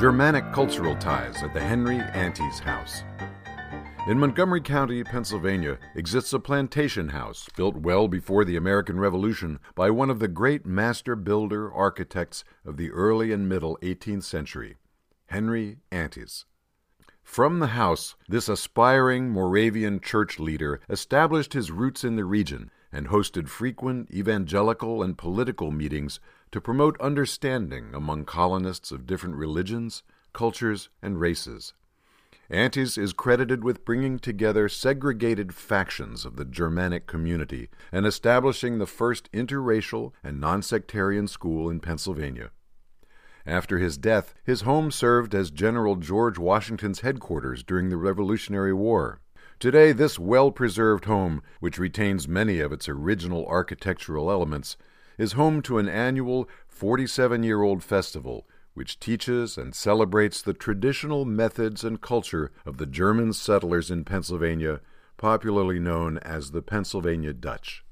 Germanic cultural ties at the Henry Antes House. In Montgomery County, Pennsylvania, exists a plantation house built well before the American Revolution by one of the great master builder architects of the early and middle 18th century, Henry Antes. From the house, this aspiring Moravian church leader established his roots in the region and hosted frequent evangelical and political meetings to promote understanding among colonists of different religions, cultures, and races. Antes is credited with bringing together segregated factions of the Germanic community and establishing the first interracial and non-sectarian school in Pennsylvania. After his death, his home served as General George Washington's headquarters during the Revolutionary War. Today, this well-preserved home, which retains many of its original architectural elements, is home to an annual 47-year-old festival which teaches and celebrates the traditional methods and culture of the German settlers in Pennsylvania, popularly known as the Pennsylvania Dutch.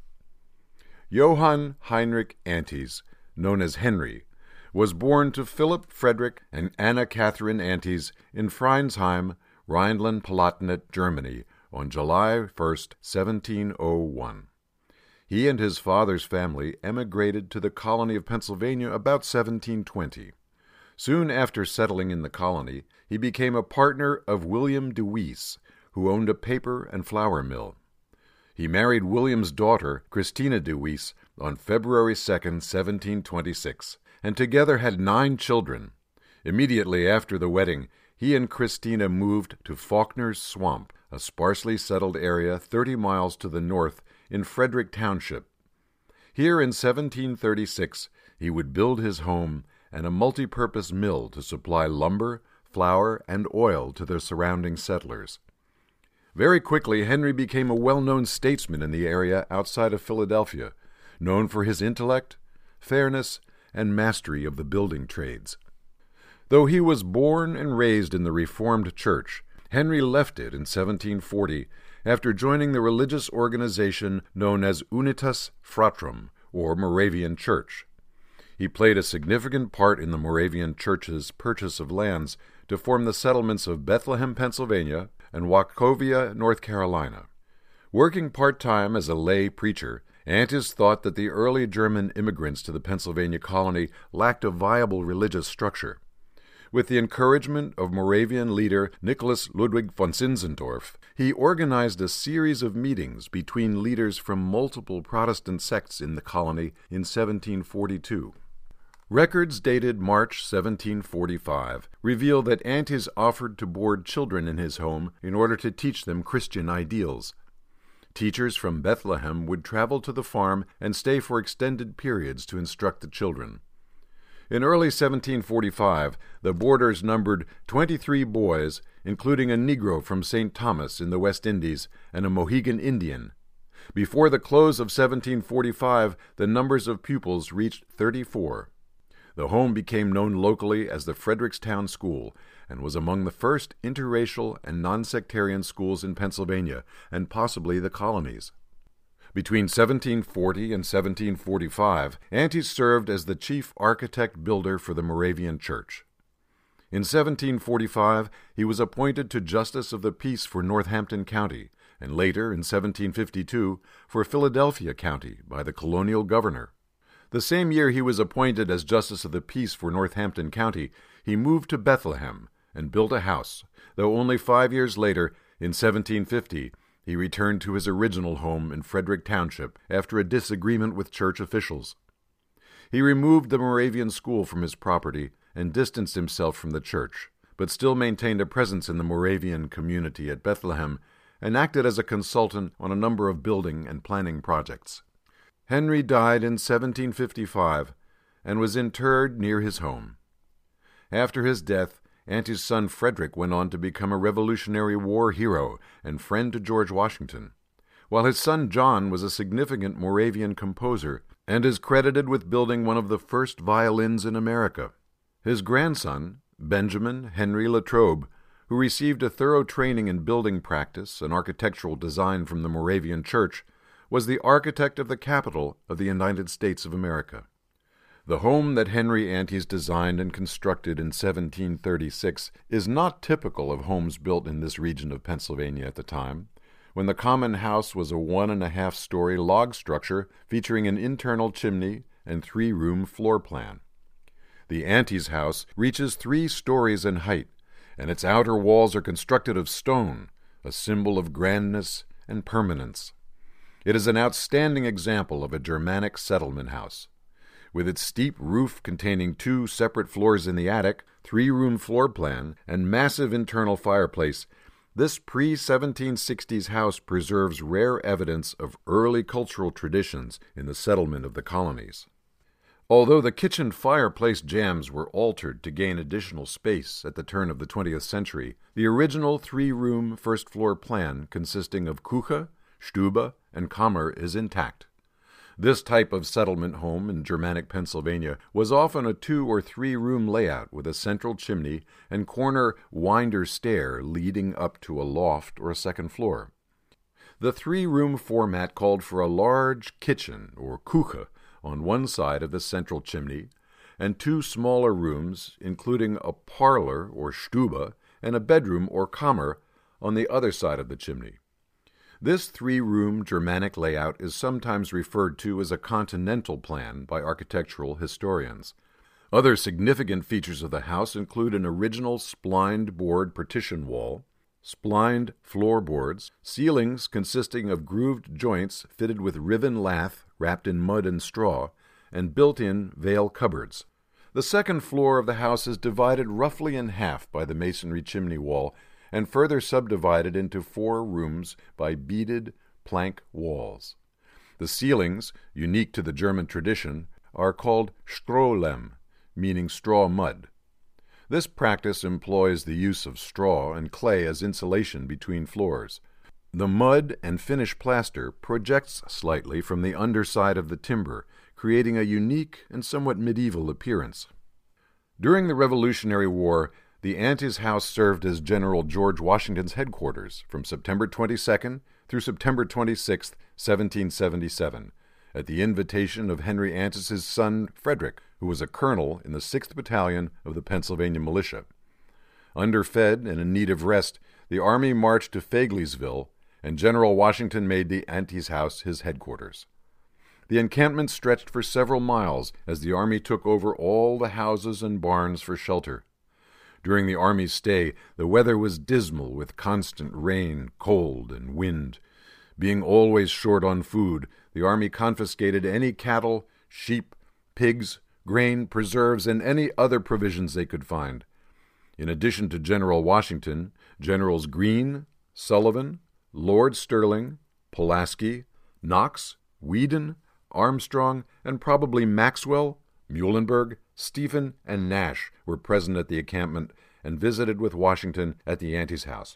Johann Heinrich Antes, known as Henry, was born to Philip Frederick and Anna Catherine Antes in Freinsheim, Rhineland-Palatinate, Germany, on July 1, 1701. He and his father's family emigrated to the colony of Pennsylvania about 1720. Soon after settling in the colony, he became a partner of William de Wyss, who owned a paper and flour mill. He married William's daughter, Christina de Wyss, on February 2, 1726, and together had 9 children. Immediately after the wedding, he and Christina moved to Faulkner's Swamp, a sparsely settled area 30 miles to the north in Frederick Township. Here in 1736, he would build his home and a multi-purpose mill to supply lumber, flour, and oil to the surrounding settlers. Very quickly, Henry became a well-known statesman in the area outside of Philadelphia, known for his intellect, fairness, and mastery of the building trades. Though he was born and raised in the Reformed Church, Henry left it in 1740 after joining the religious organization known as Unitas Fratrum, or Moravian Church. He played a significant part in the Moravian Church's purchase of lands to form the settlements of Bethlehem, Pennsylvania, and Wachovia, North Carolina. Working part-time as a lay preacher, Antes thought that the early German immigrants to the Pennsylvania colony lacked a viable religious structure. With the encouragement of Moravian leader Nicholas Ludwig von Zinzendorf, he organized a series of meetings between leaders from multiple Protestant sects in the colony in 1742. Records dated March 1745 reveal that Antes offered to board children in his home in order to teach them Christian ideals. Teachers from Bethlehem would travel to the farm and stay for extended periods to instruct the children. In early 1745, the boarders numbered 23 boys, including a Negro from St. Thomas in the West Indies and a Mohegan Indian. Before the close of 1745, the numbers of pupils reached 34. The home became known locally as the Frederickstown School and was among the first interracial and non-sectarian schools in Pennsylvania and possibly the colonies. Between 1740 and 1745, Antes served as the chief architect-builder for the Moravian Church. In 1745, he was appointed to Justice of the Peace for Northampton County, and later, in 1752, for Philadelphia County by the colonial governor. The same year he was appointed as Justice of the Peace for Northampton County, he moved to Bethlehem and built a house, though only 5 years later, in 1750, he returned to his original home in Frederick Township after a disagreement with church officials. He removed the Moravian school from his property and distanced himself from the church, but still maintained a presence in the Moravian community at Bethlehem and acted as a consultant on a number of building and planning projects. Henry died in 1755 and was interred near his home. After his death, Antes' son Frederick went on to become a Revolutionary War hero and friend to George Washington, while his son John was a significant Moravian composer and is credited with building one of the first violins in America. His grandson, Benjamin Henry Latrobe, who received a thorough training in building practice and architectural design from the Moravian Church, was the architect of the Capitol of the United States of America. The home that Henry Antes designed and constructed in 1736 is not typical of homes built in this region of Pennsylvania at the time, when the common house was a 1.5-story log structure featuring an internal chimney and 3-room floor plan. The Antes house reaches 3 stories in height, and its outer walls are constructed of stone, a symbol of grandness and permanence. It is an outstanding example of a Germanic settlement house. With its steep roof containing 2 separate floors in the attic, 3-room floor plan, and massive internal fireplace, this pre-1760s house preserves rare evidence of early cultural traditions in the settlement of the colonies. Although the kitchen fireplace jambs were altered to gain additional space at the turn of the 20th century, the original 3-room first-floor plan consisting of Küche, Stube, and Kammer is intact. This type of settlement home in Germanic Pennsylvania was often a 2- or 3-room layout with a central chimney and corner winder stair leading up to a loft or a second floor. The 3-room format called for a large kitchen, or Küche, on one side of the central chimney, and 2 smaller rooms, including a parlor, or Stube, and a bedroom, or Kammer, on the other side of the chimney. This 3-room Germanic layout is sometimes referred to as a continental plan by architectural historians. Other significant features of the house include an original splined board partition wall, splined floorboards, ceilings consisting of grooved joints fitted with riven lath wrapped in mud and straw, and built-in veil cupboards. The second floor of the house is divided roughly in half by the masonry chimney wall and further subdivided into 4 rooms by beaded plank walls. The ceilings, unique to the German tradition, are called Strohlehm, meaning straw mud. This practice employs the use of straw and clay as insulation between floors. The mud and finished plaster projects slightly from the underside of the timber, creating a unique and somewhat medieval appearance. During the Revolutionary War, the Antes house served as General George Washington's headquarters from September 22 through September 26, 1777, at the invitation of Henry Antes's son Frederick, who was a colonel in the 6th Battalion of the Pennsylvania Militia. Underfed and in need of rest, the army marched to Fagleyville, and General Washington made the Antes house his headquarters. The encampment stretched for several miles as the army took over all the houses and barns for shelter. During the army's stay, the weather was dismal with constant rain, cold, and wind. Being always short on food, the army confiscated any cattle, sheep, pigs, grain, preserves, and any other provisions they could find. In addition to General Washington, Generals Greene, Sullivan, Lord Stirling, Pulaski, Knox, Whedon, Armstrong, and probably Maxwell, Muhlenberg, Stephen, and Nash were present at the encampment and visited with Washington at the Antes house.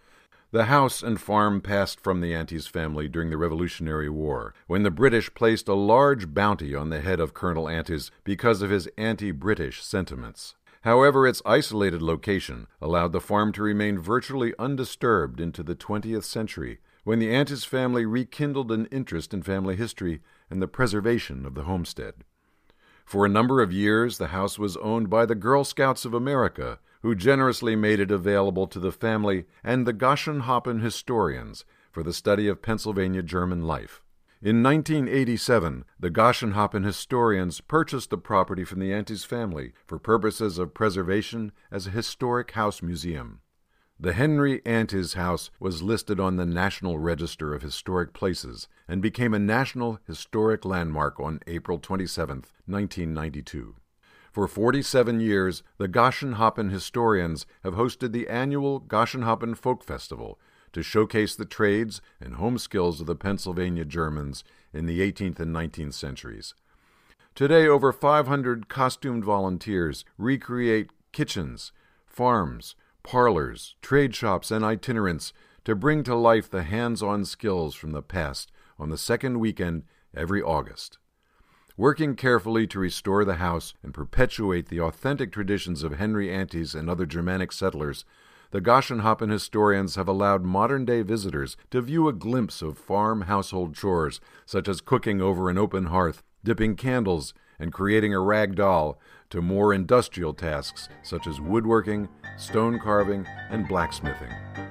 The house and farm passed from the Antes family during the Revolutionary War, when the British placed a large bounty on the head of Colonel Antes because of his anti-British sentiments. However, its isolated location allowed the farm to remain virtually undisturbed into the 20th century, when the Antes family rekindled an interest in family history and the preservation of the homestead. For a number of years, the house was owned by the Girl Scouts of America, who generously made it available to the family and the Goschenhoppen historians for the study of Pennsylvania German life. In 1987, the Goschenhoppen historians purchased the property from the Antes family for purposes of preservation as a historic house museum. The Henry Antes house was listed on the National Register of Historic Places and became a National Historic Landmark on April 27, 1992. For 47 years, the Goschenhoppen historians have hosted the annual Goschenhoppen Folk Festival to showcase the trades and home skills of the Pennsylvania Germans in the 18th and 19th centuries. Today, over 500 costumed volunteers recreate kitchens, farms, parlors, trade shops, and itinerants to bring to life the hands-on skills from the past on the second weekend every August. Working carefully to restore the house and perpetuate the authentic traditions of Henry Antes and other Germanic settlers, the Goschenhoppen historians have allowed modern-day visitors to view a glimpse of farm household chores, such as cooking over an open hearth, dipping candles, and creating a rag doll to more industrial tasks such as woodworking, stone carving, and blacksmithing.